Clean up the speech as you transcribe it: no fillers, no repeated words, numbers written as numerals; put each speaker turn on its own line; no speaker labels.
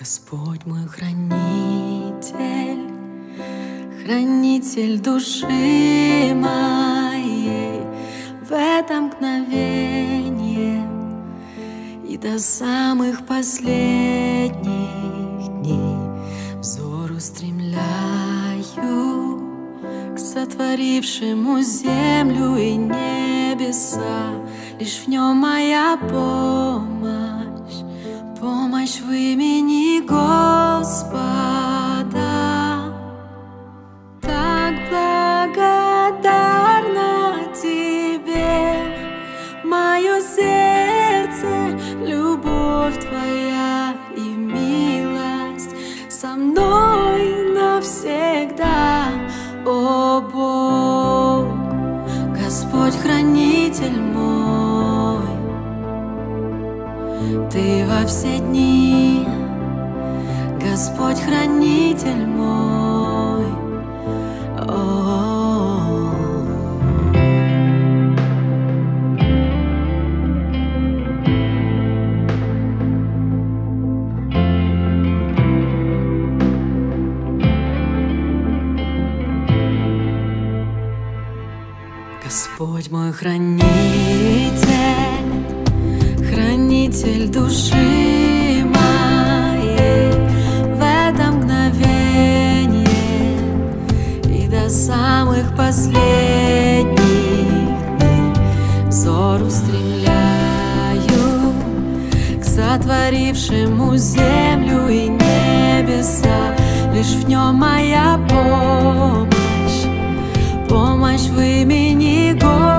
Господь мой хранитель, хранитель души моей, в это мгновение и до самых последних дней взор устремляю к сотворившему землю и небеса. Лишь в нем моя помощь, помощь в имени Господа. Так благодарна Тебе, мое сердце, любовь Твоя и милость со мной навсегда, о Бог, Господь хранитель мой. Ты во все дни, Господь хранитель мой. Господь мой хранитель, хранитель души моей, в это мгновение и до самых последних дней взор устремляю к сотворившему землю и небеса. Лишь в нем моя помощь, помощь в имени Господа.